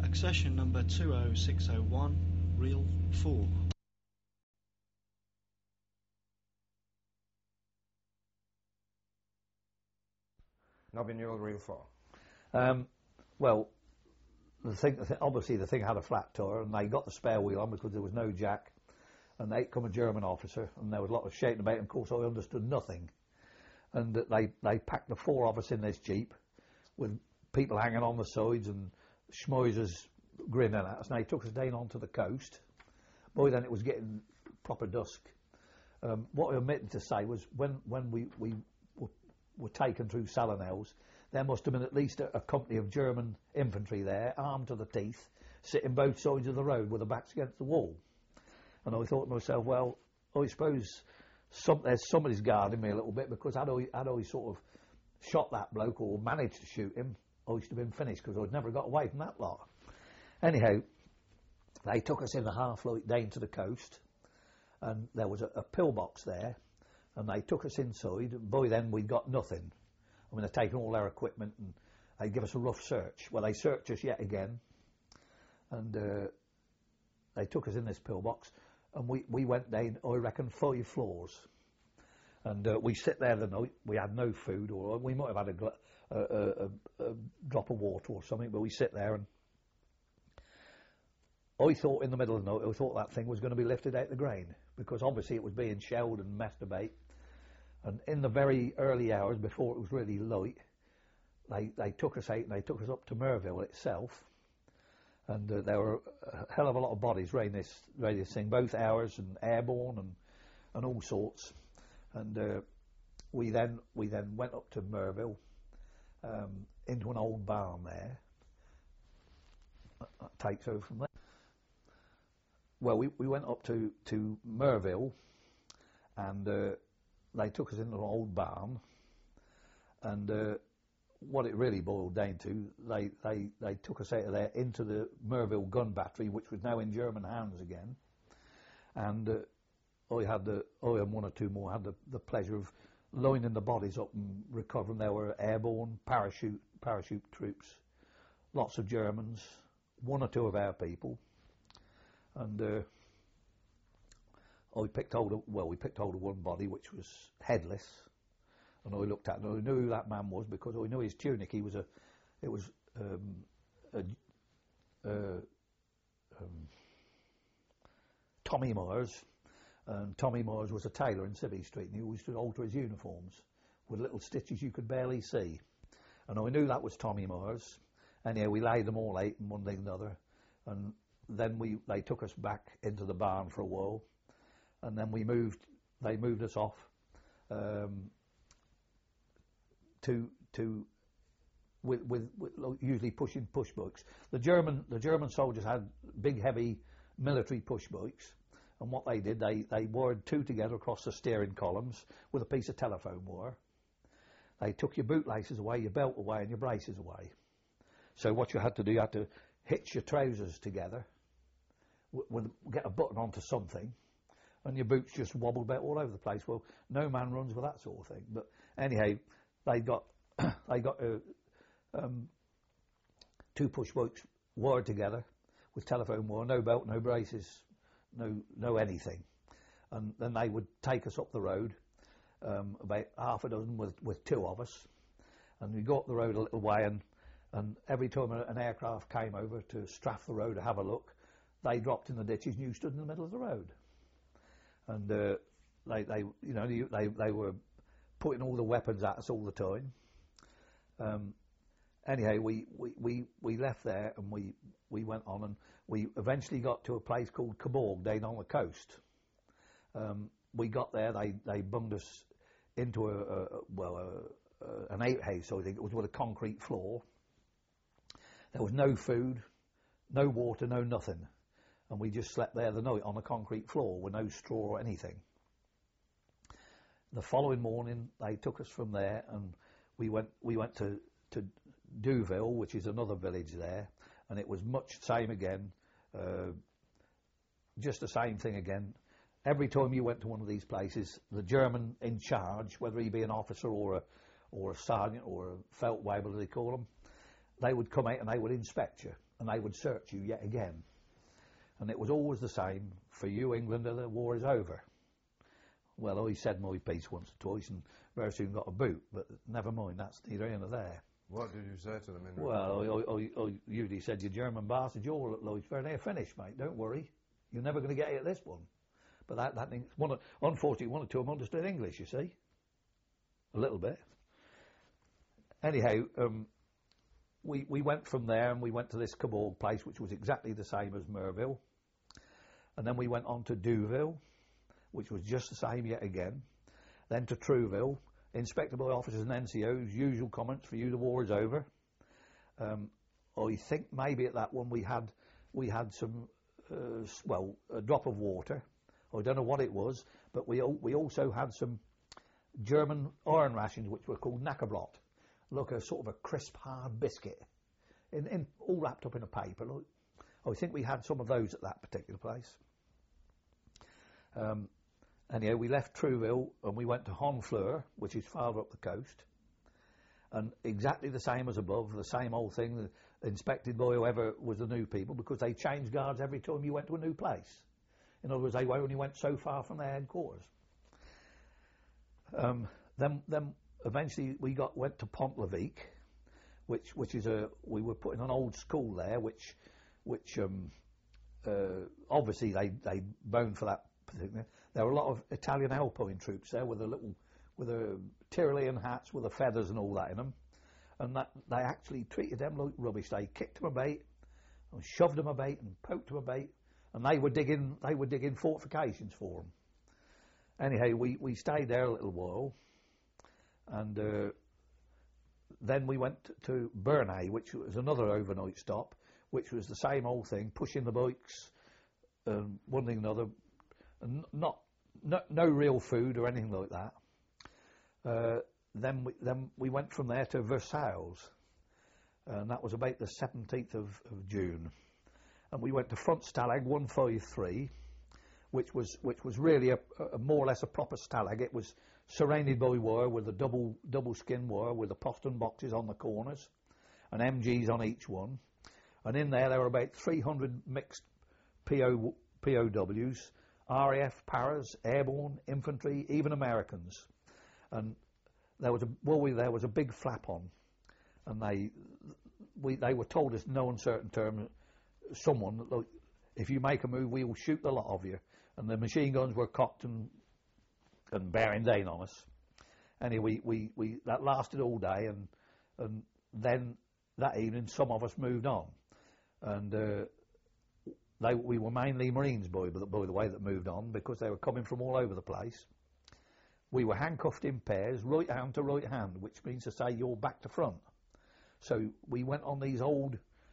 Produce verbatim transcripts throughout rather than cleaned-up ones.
Accession number two oh six oh one, reel four. Nobbin Newell, reel four. Um, well, the thing, the thing, obviously the thing had a flat tire, and they got the spare wheel on because there was no jack, and they come a German officer, and there was a lot of shouting about it. Of course, I understood nothing, and they they packed the four of us in this jeep with people hanging on the sides and schmoizers grinning at us, and they took us down onto the coast. Boy, then it was getting proper dusk. Um, what I omitted to say was when when we we were, were taken through Salonels, there must have been at least a, a company of German infantry there, armed to the teeth, sitting both sides of the road with their backs against the wall. And I thought to myself, well, I suppose some, there's somebody's guarding me a little bit, because had I, had I sort of shot that bloke or managed to shoot him, I used to have been finished, because I'd never got away from that lot. Anyhow, they took us in the half-light down to the coast, and there was a, a pillbox there, and they took us inside, and by then we'd got nothing. I mean, they'd taken all our equipment, and they give us a rough search. Well, they searched us yet again, and uh, they took us in this pillbox, and we, we went down, I reckon, five floors. And uh, we sit there the night. We had no food, or we might have had a, gl- a, a, a, a drop of water or something, but we sit there, and I thought in the middle of the night, I thought that thing was going to be lifted out the grain, because obviously it was being shelled and messed about. And in the very early hours, before it was really light, they, they took us out and they took us up to Merville itself. And uh, there were a hell of a lot of bodies around this, around this thing, both ours and airborne and, and all sorts. And uh, we then we then went up to Merville, um, into an old barn there. That, that takes over from there. Well, we, we went up to, to Merville, and uh, they took us into an old barn, and uh, what it really boiled down to, they, they, they took us out of there into the Merville gun battery, which was now in German hands again. And uh, I had the, I and one or two more had the, the pleasure of lining the bodies up and recovering. There were airborne, parachute, parachute troops, lots of Germans, one or two of our people. And uh, I picked hold of, well, we picked hold of one body which was headless, and I looked at it, and I knew who that man was, because I knew his tunic. He was a, it was um, a, uh, um, Tommy Myers, and Tommy Myers was a tailor in Civvy Street, and he used to alter his uniforms with little stitches you could barely see. And I knew that was Tommy Myers. Anyhow, we laid them all out, and one thing and another, and then we they took us back into the barn for a while, and then we moved. They moved us off um, to to with, with with usually pushing push bikes. The German the German soldiers had big heavy military push bikes, and what they did, they they wired two together across the steering columns with a piece of telephone wire. They took your bootlaces away, your belt away, and your braces away. So what you had to do, you had to hitch your trousers together, with, get a button onto something, and your boots just wobbled about all over the place. Well, no man runs with that sort of thing. But anyhow, they got they got uh, um, two push bikes wired together with telephone wire, no belt, no braces, no no anything, and then they would take us up the road, um, about half a dozen with with two of us, and we go up the road a little way, and and every time an aircraft came over to strafe the road to have a look, they dropped in the ditches and you stood in the middle of the road. And uh, they, they, you know, they, they were putting all the weapons at us all the time. Um, anyhow, we, we, we, we left there, and we, we went on, and we eventually got to a place called Cabourg down on the coast. Um, we got there, they, they bunged us into a, a well, a, a, an outhouse, I think it was, with a concrete floor. There was no food, no water, no nothing. And we just slept there the night on a concrete floor with no straw or anything. The following morning, they took us from there, and we went we went to, to Deauville, which is another village there, and it was much the same again, uh, just the same thing again. Every time you went to one of these places, the German in charge, whether he be an officer or a, or a sergeant or a Feldwebel, as they call them, they would come out and they would inspect you. and they would search you yet again. And it was always the same, for you, Englander, the war is over. Well, I said my piece once or twice and very soon got a boot, but never mind, that's neither here nor there. What did you say to them in Well, I, I, I usually said, you German bastard, you're like very near finished, mate, don't worry. You're never going to get it at this one. But that, that thing, one of, unfortunately, one or two of them understood English, you see. A little bit. Anyhow, um, we, we went from there and we went to this Cabourg place, which was exactly the same as Merville. And then we went on to Douville, which was just the same yet again. Then to Trouville, inspected by officers and N C Os, usual comments for you, the war is over. Um, I think maybe at that one we had we had some, uh, well, a drop of water. I don't know what it was, but we we also had some German iron rations, which were called Knackerbrot. Look, a sort of a crisp, hard biscuit, in, in all wrapped up in a paper. Look, I think we had some of those at that particular place. Um, anyhow, we left Trouville and we went to Honfleur, which is farther up the coast, and exactly the same as above, the same old thing, inspected by whoever was the new people, because they changed guards every time you went to a new place. In other words, they only went so far from their headquarters. Um, then, then eventually we got went to Pont-l'Evêque, which which is a we were put in an old school there, which which um, uh, obviously they they boned for that particular. There were a lot of Italian Alpine troops there with a little with the Tyrolean hats with the feathers and all that in them, and that they actually treated them like rubbish. They kicked them about, and shoved them about, and poked them about. And they were digging, they were digging fortifications for them. Anyhow, we, we stayed there a little while, and uh, then we went to Bernay, which was another overnight stop, which was the same old thing, pushing the bikes, um, one thing and another, and not, no, no real food or anything like that. Uh, then we then we went from there to Versailles, and that was about the seventeenth of, of June. And we went to Front Stalag one fifty-three, which was which was really a, a more or less a proper stalag. It was surrounded by wire with a double double skin wire with the postern boxes on the corners, and M Gs on each one. And in there there were about three hundred mixed P O, P O Ws, R A F, Paras, airborne, infantry, even Americans. And there was a well, we, there was a big flap on, and they we they were told us in no uncertain terms. Someone, look, if you make a move, we will shoot the lot of you. And the machine guns were cocked and and bearing down on us. Anyway, we, we, we that lasted all day, and and then that evening, some of us moved on, and uh, they we were mainly Marines, by, by the way, that moved on because they were coming from all over the place. We were handcuffed in pairs, right hand to right hand, which means to say you're back to front. So we went on these old.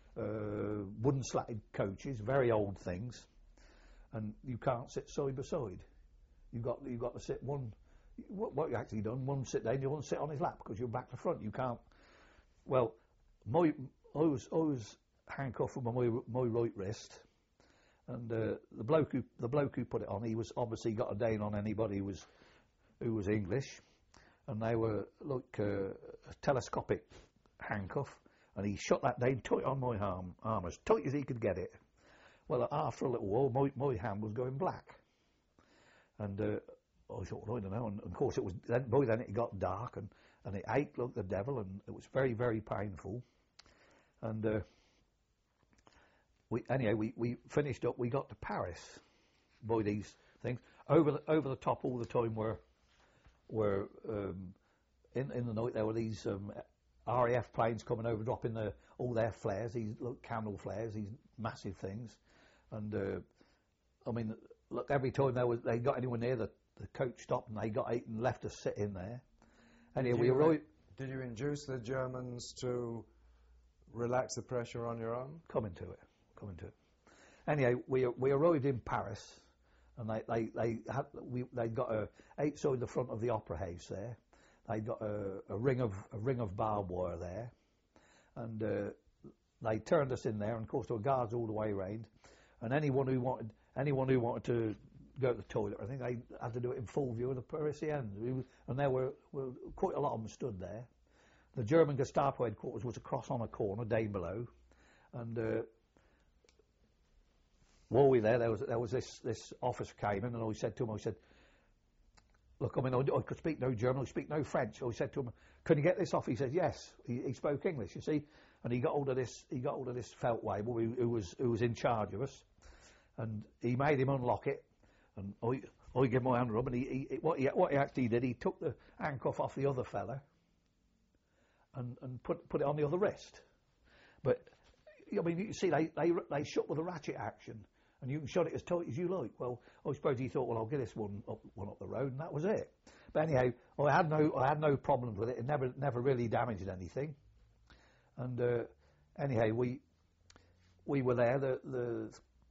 Uh, wooden slatted coaches, very old things, and you can't sit side by side. You've got you've got to sit one. What, what you actually done? One sit down, you one sit on his lap because you're back to front. You can't. Well, my I was I was handcuffed with my my right wrist, and uh, the bloke who the bloke who put it on, he was obviously got a down on anybody who was who was English, and they were like uh, a telescopic handcuff. And he shut that down tight on my arm, arm, as tight as he could get it. Well, after a little while, my, my hand was going black. And uh, I thought, well, I don't know. And of course, it was then, by then it got dark, and, and it ached like the devil, and it was very, very painful. And uh, we anyway, we, we finished up. We got to Paris by these things. Over the, over the top all the time were were um, in in the night there were these. Um, R A F planes coming over, dropping the, all their flares, these look, candle flares, these massive things. And, uh, I mean, look, every time they, was, they got anyone near, the, the coach stopped and they got eight and left us sit in there. Anyway, we arrived... Did you induce the Germans to relax the pressure on your arm? Coming to it, coming to it. Anyway, we we arrived in Paris, and they, they, they had, we, they got a, outside the front of the Opera House there. They got a, a ring of a ring of barbed wire there, and uh, they turned us in there. And of course, there were guards all the way around. And anyone who wanted anyone who wanted to go to the toilet, I think they had to do it in full view of the Parisians. And there were, were quite a lot of them stood there. The German Gestapo headquarters was across on a corner down below, and uh, while we were there, there was there was this this officer came in, and I said to him, I said, look, I mean, I, I could speak no German, I speak no French. I said to him, can you get this off? He said, yes. He, he spoke English, you see, and he got hold of this. He got hold of this Feldwebel who, who was who was in charge of us, and he made him unlock it, and I I gave him my hand rub, and he, he what he what he actually did, he took the handcuff off the other fella, and and put put it on the other wrist, but. I mean, you see, they, they they shut with a ratchet action, and you can shut it as tight as you like. Well, I suppose he thought, well, I'll get this one up one up the road, and that was it. But anyhow, I had no I had no problems with it. It never never really damaged anything. And uh, anyhow, we we were there. The the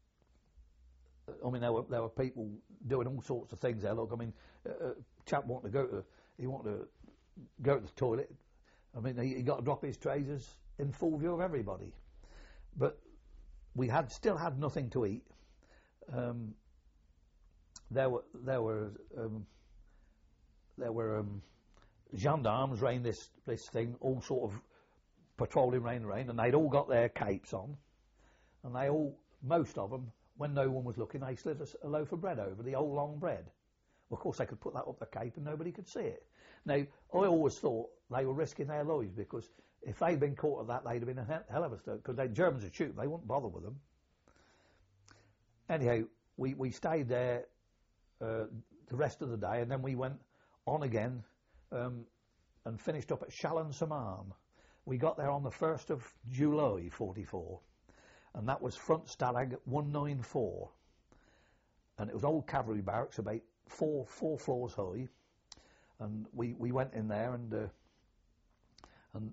I mean, there were there were people doing all sorts of things there. Look, I mean, uh, a chap wanted to go to he wanted to go to the toilet. I mean, he, he got to drop his trousers in full view of everybody. But we had still had nothing to eat. Um, there were there were um, there were um, gendarmes rain this this thing, all sort of patrolling rain rain, and they'd all got their capes on, and they all most of them, when no one was looking, they slid a, a loaf of bread over the old long bread. Well, of course, they could put that up the cape and nobody could see it. Now, I always thought they were risking their lives because. If they'd been caught at that, they'd have been a hell of a start, because the Germans would shoot them, they wouldn't bother with them. Anyhow, we, we stayed there uh, the rest of the day, and then we went on again um, and finished up at Chalon-sur-Marne. We got there on the first of July, forty-four, and that was Front Stalag one ninety-four. And it was old cavalry barracks, about four four floors high, and we, we went in there, and uh, and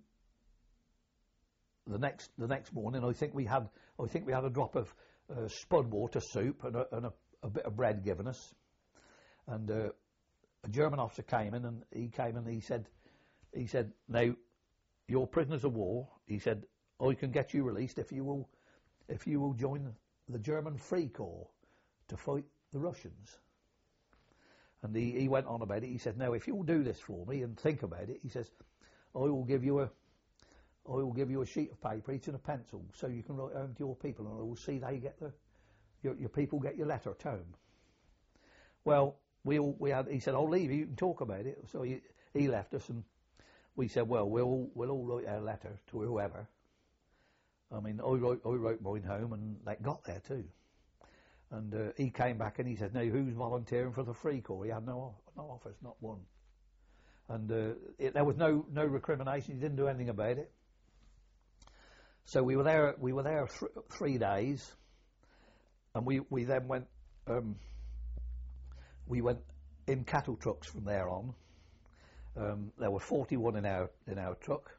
The next the next morning, I think we had I think we had a drop of uh, spud water soup and, a, and a, a bit of bread given us, and uh, a German officer came in and he came and he said he said now you're prisoners of war. He said I can get you released if you will if you will join the German Free Corps to fight the Russians. And he, he went on about it. He said, now if you'll do this for me and think about it, he says, I will give you a I will give you a sheet of paper, each and a pencil, so you can write home to your people, and I will see they get the your, your people get your letter at home. Well, we all we had. He said, "I'll leave you. You can talk about it." So he, he left us, and we said, "Well, we'll we'll all write our letter to whoever." I mean, I wrote I wrote mine home, and they got there too. And uh, he came back and he said, "Now who's volunteering for the Free Corps?" He had no no offers, not one. And uh, it, there was no no recrimination. He didn't do anything about it. So we were there. We were there th- three days, and we, we then went. Um, we went in cattle trucks from there on. Um, there were forty-one in our in our truck,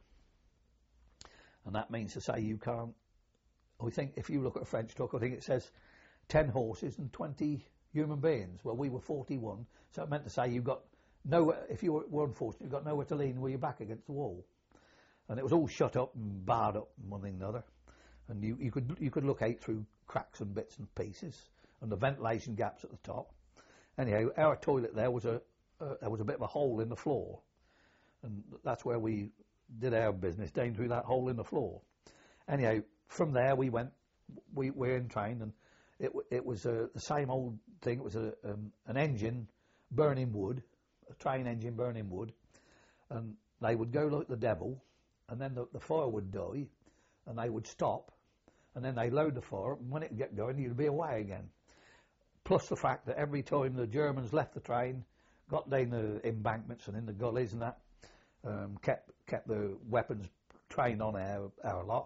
and that means to say you can't. I think if you look at a French truck, I think it says ten horses and twenty human beings. Well, we were forty-one, so it meant to say you've got nowhere. If you were, were unfortunate, you've got nowhere to lean with your back against the wall. And it was all shut up and barred up and one thing and another, and you, you could you could look out through cracks and bits and pieces, and the ventilation gaps at the top. Anyhow, our toilet there was a uh, there was a bit of a hole in the floor, and that's where we did our business, down through that hole in the floor. Anyhow, from there we went, we were in train, and it it was uh, the same old thing. It was a um, an engine burning wood, a train engine burning wood, and they would go like the devil. And then the, the fire would die, and they would stop, and then they'd load the fire, and when it would get going, you'd be away again. Plus the fact that every time the Germans left the train, got down the embankments and in the gullies and that, um, kept kept the weapons trained on our, our lot.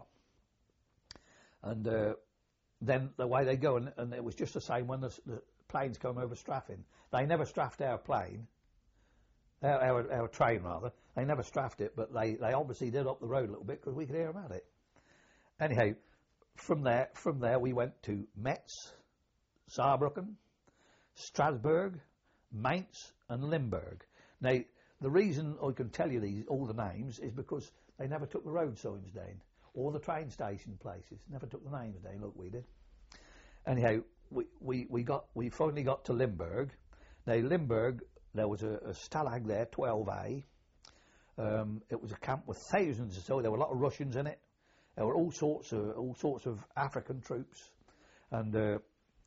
And uh, then the way they go, and, and it was just the same when the, the planes come over strafing. They never strafed our plane. Our, our, our train, rather. They never strafed it, but they, they obviously did up the road a little bit because we could hear them at it. Anyhow, from there from there we went to Metz, Saarbrücken, Strasbourg, Mainz, and Limburg. Now, the reason I can tell you these all the names is because they never took the road signs down or the train station places. Never took the names down. Look, we did. Anyhow, we we, we got we finally got to Limburg. Now, Limburg. There was a, a stalag there, twelve A. Um, it was a camp with thousands or so. There were a lot of Russians in it. There were all sorts of all sorts of African troops, and uh,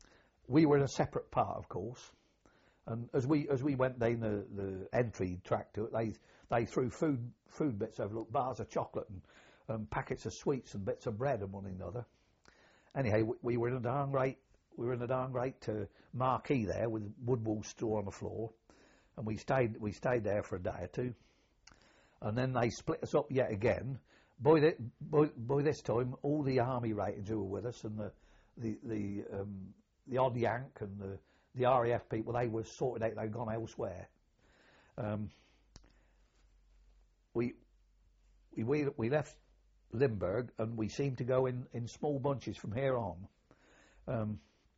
we were in a separate part, of course. And as we as we went down the, the entry track to it, they they threw food food bits over, look, bars of chocolate and um, packets of sweets and bits of bread and one another. Anyhow, we, we were in a darn great we were in a darn great uh, marquee there with wood wool straw on the floor, and we stayed we stayed there for a day or two, and then they split us up yet again. By, the, by, by this time, all the army ratings who were with us and the the the, um, the odd Yank and the the R A F people, they were sorted out, they'd gone elsewhere. Um, we, we we left Limburg and we seemed to go in, in small bunches from here on. Um,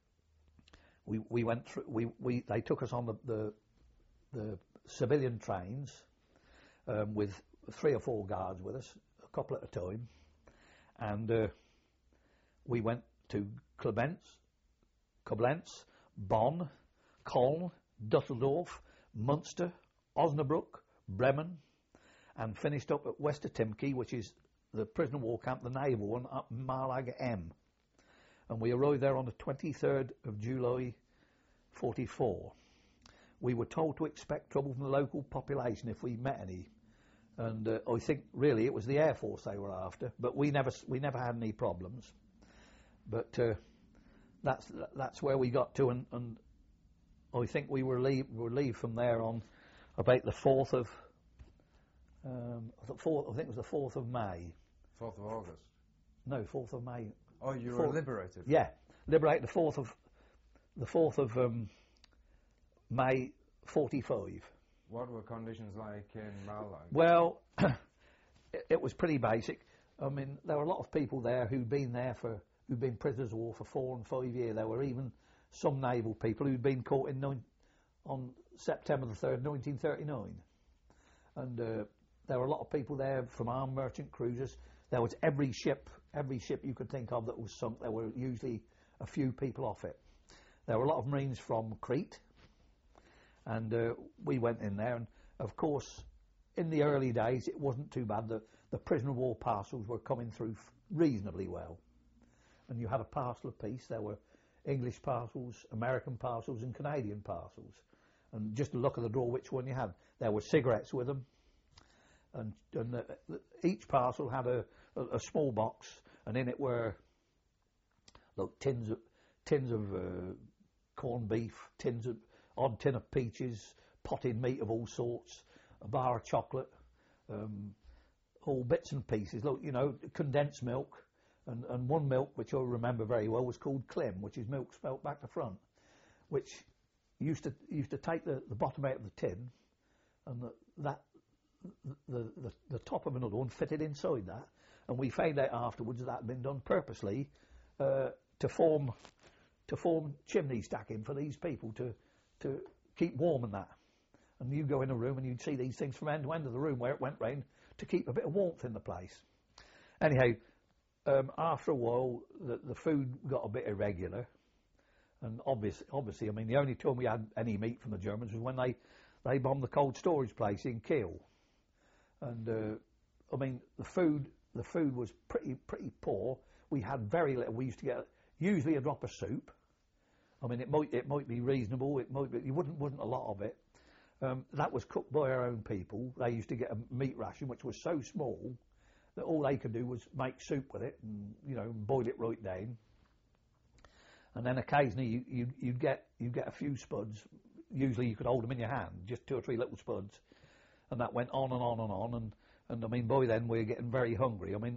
we we went through. We, we they took us on the the, the civilian trains um, with three or four guards with us, a couple at a time, and uh, we went to Koblenz, Koblenz, Bonn, Köln, Dusseldorf, Munster, Osnabrück, Bremen, and finished up at Westertimke, which is the prisoner of war camp, the naval one, up Malaga M. And we arrived there on the twenty-third of July, forty-four. We were told to expect trouble from the local population if we met any. And uh, I think really it was the Air Force they were after, but we never we never had any problems. But uh, that's that's where we got to, and, and I think we were leave we were leave from there on about the fourth of um, the fourth. I think it was the fourth of May. Fourth of August. No, fourth of May. Oh, you fourth, were liberated. Yeah, liberated the fourth of the fourth of um, May, forty-five. What were conditions like in Malaga? Well, it, it was pretty basic. I mean, there were a lot of people there who'd been there for, who'd been prisoners of war for four and five years. There were even some naval people who'd been caught in nine, on September the third, nineteen thirty-nine. And uh, there were a lot of people there from armed merchant cruisers. There was every ship, every ship you could think of that was sunk. There were usually a few people off it. There were a lot of Marines from Crete. And uh, we went in there, and of course, in the early days, it wasn't too bad. The, the prisoner of war parcels were coming through f- reasonably well. And you had a parcel apiece. There were English parcels, American parcels, and Canadian parcels. And just to look at the drawer, which one you had. There were cigarettes with them. And, and the, the, each parcel had a, a, a small box, and in it were look, tins of, tins of uh, corned beef, tins of odd tin of peaches, potted meat of all sorts, a bar of chocolate, um, all bits and pieces. Look, you know, condensed milk, and, and one milk, which I remember very well, was called Klim, which is milk spelt back to front, which used to used to take the, the bottom out of the tin, and the, that the, the the top of another one fitted inside that, and we found out afterwards that had been done purposely uh, to form to form chimney stacking for these people to. to keep warm and that. And you go in a room and you'd see these things from end to end of the room where it went round to keep a bit of warmth in the place. Anyhow, um, after a while, the, the food got a bit irregular. And obvious, obviously, I mean, the only time we had any meat from the Germans was when they, they bombed the cold storage place in Kiel. And, uh, I mean, the food the food was pretty pretty poor. We had very little. We used to get usually a drop of soup. I mean, it might it might be reasonable. It might be, you wouldn't wasn't a lot of it. Um, that was cooked by our own people. They used to get a meat ration, which was so small that all they could do was make soup with it, and you know, boil it right down. And then occasionally you, you'd, you'd get you'd get a few spuds. Usually you could hold them in your hand, just two or three little spuds, and that went on and on and on. And and I mean, by then we were getting very hungry. I mean,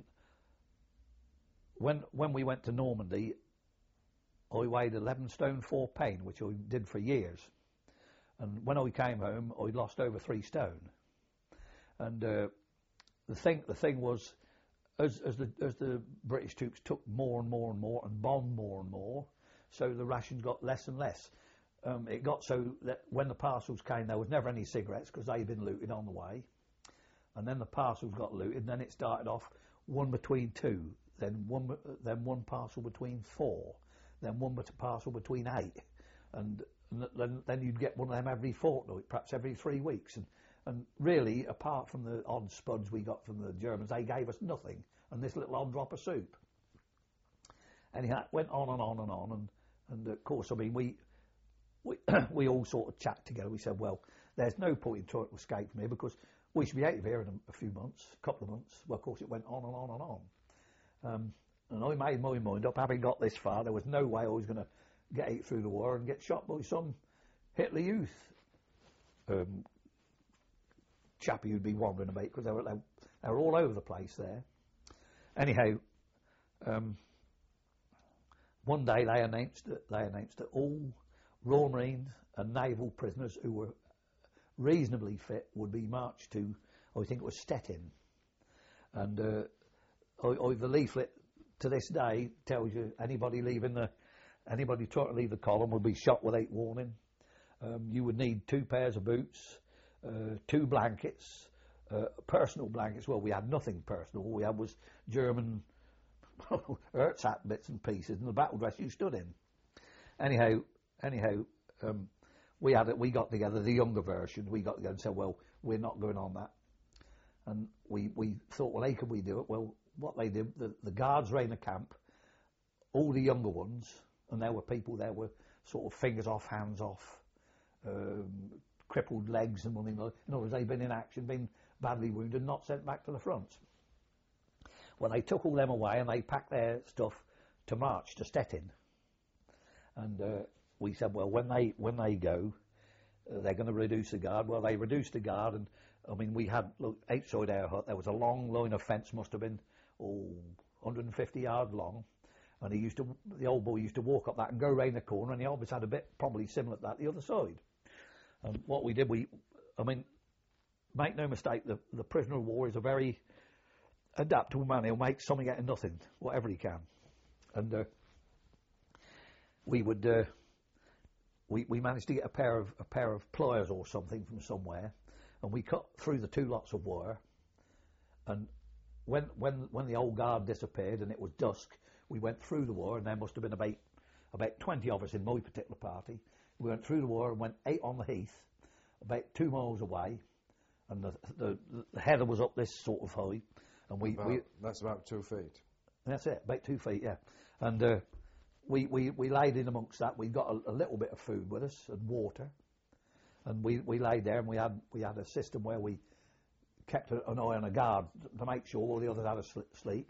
when when we went to Normandy, I weighed eleven stone four pound, which I did for years. And when I came home, I'd lost over three stone. And uh, the thing, the thing was, as, as the as the British troops took more and more and more and bombed more and more, so the rations got less and less. Um, it got so that when the parcels came, there was never any cigarettes because they'd been looted on the way. And then the parcels got looted. And then it started off one between two, then one, then one parcel between four, then one parcel between eight, and. And then, then you'd get one of them every fortnight, perhaps every three weeks. And, and really, apart from the odd spuds we got from the Germans, they gave us nothing, and this little odd drop of soup. Anyhow, it went on and on and on. And And of course, I mean, we we we all sort of chat together. We said, well, there's no point in trying to escape from here because we should be out of here in a, a few months, a couple of months. Well, of course, it went on and on and on. Um, and I made my mind up, having got this far, there was no way I was going to get out through the war and get shot by some Hitler Youth um, chappie who'd be wandering about, because they were, they, they were all over the place there. Anyhow, um, one day they announced that they announced that all Royal Marines and naval prisoners who were reasonably fit would be marched to, I think it was Stettin. And uh, I, I, the leaflet to this day tells you anybody leaving the, anybody trying to leave the column would be shot without warning. Um, you would need two pairs of boots, uh, two blankets, uh, personal blankets. Well, we had nothing personal. All we had was German Erzat bits and pieces and the battle dress you stood in. Anyhow, anyhow, um, we had it. We got together the younger version. We got together and said, "Well, we're not going on that." And we we thought, well, how could we do it? Well, what they did, the, the guards ran the camp, all the younger ones, and there were people there were sort of fingers off, hands off, um, crippled legs and one thing. In other words, they'd been in action, been badly wounded, not sent back to the front. Well, they took all them away and they packed their stuff to march to Stettin. And uh, we said, well, when they when they go, uh, they're going to reduce the guard. Well, they reduced the guard, and I mean, we had, look, outside our hut, there was a long line of fence, must have been, oh, one hundred fifty yards long. And he used to, the old boy used to walk up that and go round the corner, and he always had a bit probably similar to that the other side. And what we did, we, I mean, make no mistake, the, the prisoner of war is a very adaptable man. He'll make something out of nothing, whatever he can. And uh, we would, uh, we we managed to get a pair of a pair of pliers or something from somewhere, and we cut through the two lots of wire. And when when when the old guard disappeared and it was dusk, we went through the wire, and there must have been about about twenty of us in my particular party. We went through the wire and went out on the heath, about two miles away, and the the, the heather was up this sort of high. And we, about, we that's about two feet. That's it, about two feet, yeah. And uh, we, we we laid in amongst that. We got a, a little bit of food with us and water, and we, we laid there, and we had we had a system where we kept an eye on a guard to make sure all the others had a sleep.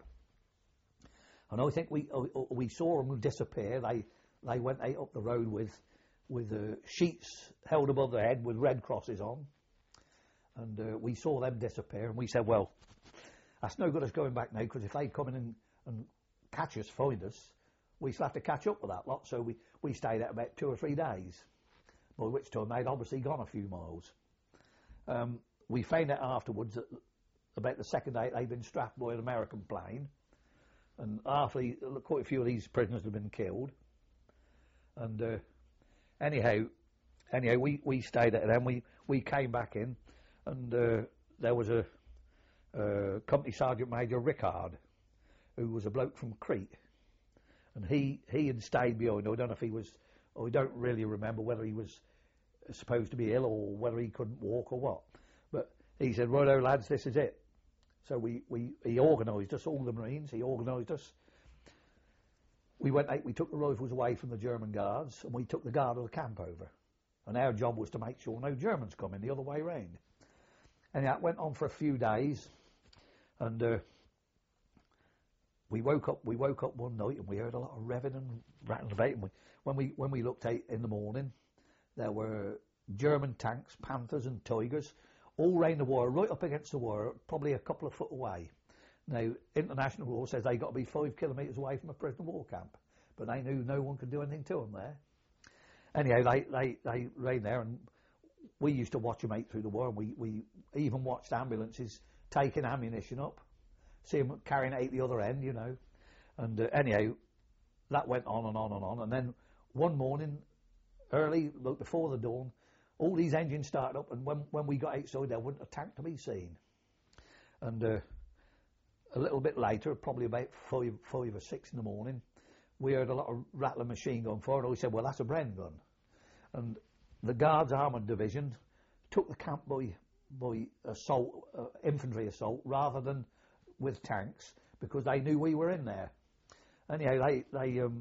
And I think we uh, we saw them disappear. They they went out up the road with with uh, sheets held above their head with red crosses on, and uh, we saw them disappear. And we said, well, that's no good us going back now, because if they come in and, and catch us, find us, we still have to catch up with that lot. So we, we stayed out about two or three days, by which time they'd obviously gone a few miles. Um, we found out afterwards that about the second day they'd been strapped by an American plane, and after the, quite a few of these prisoners had been killed. And uh, anyhow, anyhow, we, we stayed at them. We we came back in, and uh, there was a Uh, Company Sergeant Major Rickard, who was a bloke from Crete, and he he had stayed behind. I don't know if he was, or I don't really remember whether he was supposed to be ill or whether he couldn't walk or what. But he said, "Righto, lads, this is it." So we, we he organised us, all the Marines. He organised us. We went out. We took the rifles away from the German guards, and we took the guard of the camp over. And our job was to make sure no Germans come in the other way round. And that went on for a few days. And uh, we woke up. We woke up one night and we heard a lot of revving and rattling about. And we, when we when we looked out in the morning, there were German tanks, Panthers and Tigers, all round the wire, right up against the wire, probably a couple of foot away. Now, international law says they got to be five kilometres away from a prisoner of war camp, but they knew no one could do anything to them there. Anyhow, they they they ran there, and we used to watch them out through the wire. And we we even watched ambulances taking ammunition up, see them carrying it out the other end, you know. And uh, anyhow, that went on and on and on. And then one morning, early, like before the dawn, all these engines started up, and when, when we got outside, there wasn't a tank to be seen. And uh, a little bit later, probably about five, five or six in the morning, we heard a lot of rattling machine gun fire, and we said, well, that's a Bren gun. And the Guards Armoured Division took the camp by by assault, uh, infantry assault, rather than with tanks, because they knew we were in there. Anyhow, they they um,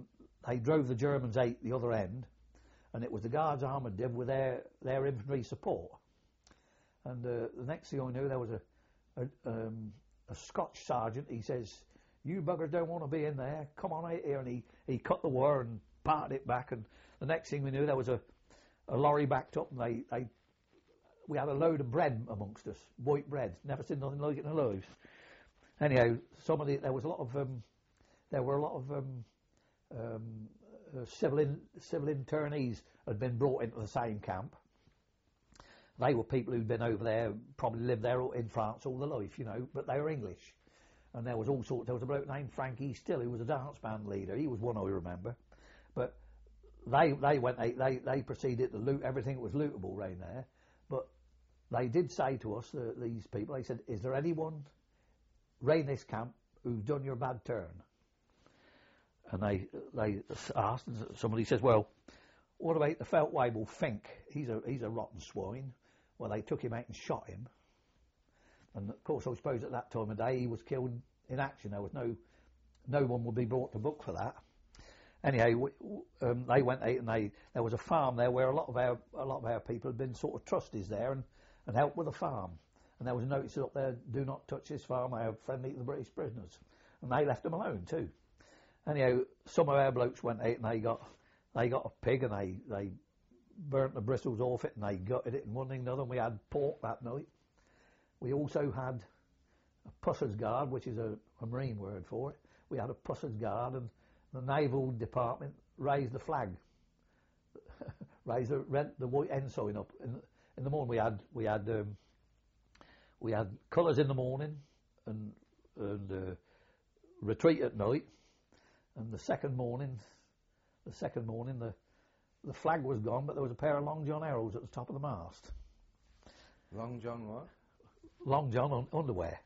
they drove the Germans out the other end, and it was the Guards Armoured Div with their, their infantry support. And uh, the next thing I knew, there was a, a, um, a Scotch sergeant. He says, "You buggers don't want to be in there. Come on out here." And he, he cut the wire and parted it back. And the next thing we knew, there was a, a lorry backed up, and they, they we had a load of bread amongst us, white bread. Never seen nothing like it in our lives. Anyhow, some of the there was a lot of um, there were a lot of um, um, uh, civil in, civil internees had been brought into the same camp. They were people who'd been over there, probably lived there in France all their life, you know, but they were English. And there was all sorts. There was a bloke named Frankie Still, who was a dance band leader. He was one I remember. But they they went they they, they proceeded to loot everything that was lootable round there. But they did say to us, uh, these people, they said, "Is there anyone round this camp who's done your bad turn?" And they they asked, and somebody says, "Well, what about the Feldwebel Fink? He's a he's a rotten swine." Well, they took him out and shot him. And of course, I suppose at that time of day he was killed in action. There was no no one would be brought to book for that. Anyhow, we, um, they went out and they there was a farm there where a lot of our a lot of our people had been sort of trustees there and, and helped with the farm. And there was a notice up there: "Do not touch this farm. I have friendly to the British prisoners." And they left them alone too. Anyhow, some of our blokes went out and they got they got a pig and they they burnt the bristles off it and they gutted it and one thing and another. And we had pork that night. We also had a Pusser's Guard, which is a, a marine word for it. We had a Pusser's Guard, and the Naval Department raised the flag, raised the red, the white ensign up. In, in the morning, we had we had um, we had colours in the morning, and and uh, retreat at night. And the second morning, the second morning, the the flag was gone, but there was a pair of Long John arrows at the top of the mast. Long John what? Long John un- underwear.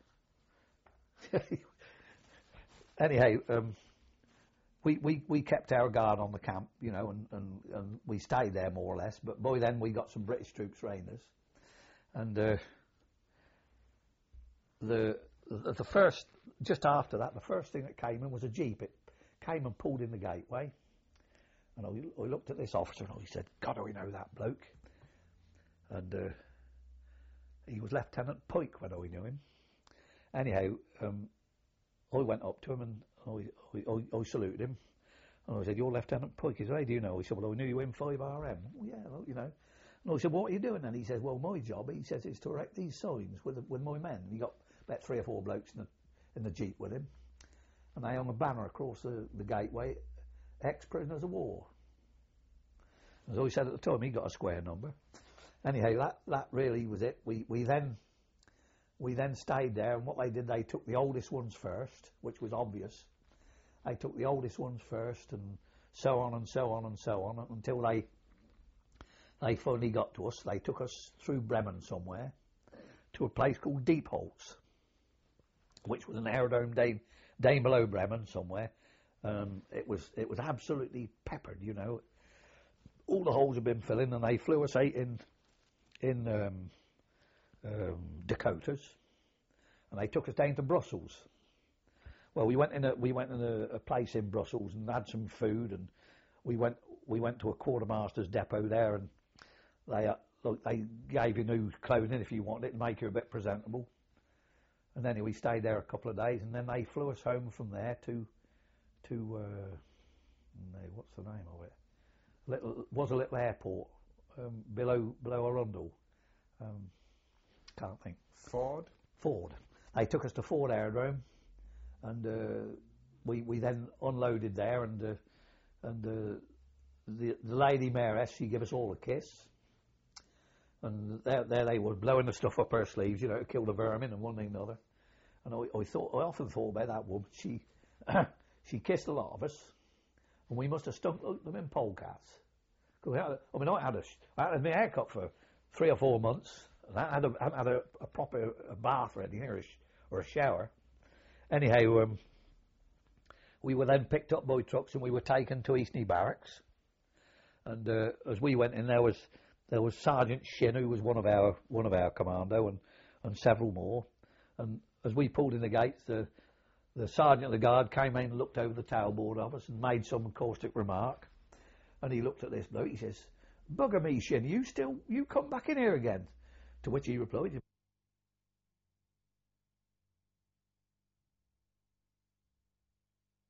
Anyhow, um, we, we, we kept our guard on the camp, you know, and, and, and we stayed there more or less. But by then we got some British troops round us, and uh, the, the the first just after that, the first thing that came in was a jeep. It came and pulled in the gateway, and I, I looked at this officer and I said, "God, do we know that bloke?" And uh, he was Lieutenant Pike when I knew him. Anyhow, um, I went up to him and I, I, I saluted him. And I said, "You're Lieutenant Pike." He said, "How do you know?" He said, "Well, I knew you in five R M. Well, yeah, well, you know. And I said, "What are you doing then?" He says, "Well, my job," he says, "is to erect these signs with with my men." And he got about three or four blokes in the, in the jeep with him. And they hung a banner across the, the gateway, "Ex-prisoners of war." As I said at the time, he got a square number. Anyhow, that, that really was it. We we then we then stayed there, and what they did, they took the oldest ones first, which was obvious. They took the oldest ones first, and so on and so on and so on until they they finally got to us. They took us through Bremen somewhere to a place called Deepholz, which was an aerodrome down, down below Bremen somewhere. Um, it was it was absolutely peppered, you know. All the holes had been filling, and they flew us out in in um, um, Dakotas, and they took us down to Brussels. Well, we went in a we went in a, a place in Brussels and had some food, and we went we went to a quartermaster's depot there, and they uh, look they gave you new clothing if you wanted it and make you a bit presentable. And then we stayed there a couple of days, and then they flew us home from there to to uh, no, what's the name of it? Little was a little airport um, below below Arundel. Um, can't think. Ford. Ford. They took us to Ford Aerodrome, and uh, we we then unloaded there, and uh, and uh, the the lady mayoress, she gave us all a kiss, and there there they were blowing the stuff up her sleeves, you know, to kill the vermin and one thing and another. And I, I thought I often thought about that woman. She she kissed a lot of us. And we must have stunk them in polecats. Cause we had a, I mean, I had a, I had my hair cut for three or four months, and I had a, I had a, a proper a bath or anything, or a, sh- or a shower. Anyhow, um, we were then picked up by trucks, and we were taken to Eastney Barracks. And uh, as we went in, there was there was Sergeant Shin, who was one of our one of our commando, and, and several more. And as we pulled in the gates, the the sergeant of the guard came in and looked over the tailboard of us and made some caustic remark. And he looked at this bloke. He says, "Bugger me, Shin, you still you come back in here again?" To which he replied,